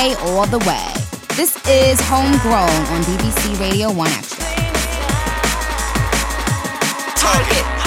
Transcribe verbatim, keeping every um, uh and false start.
K all the way. This is Homegrown on B B C Radio one Extra. Target.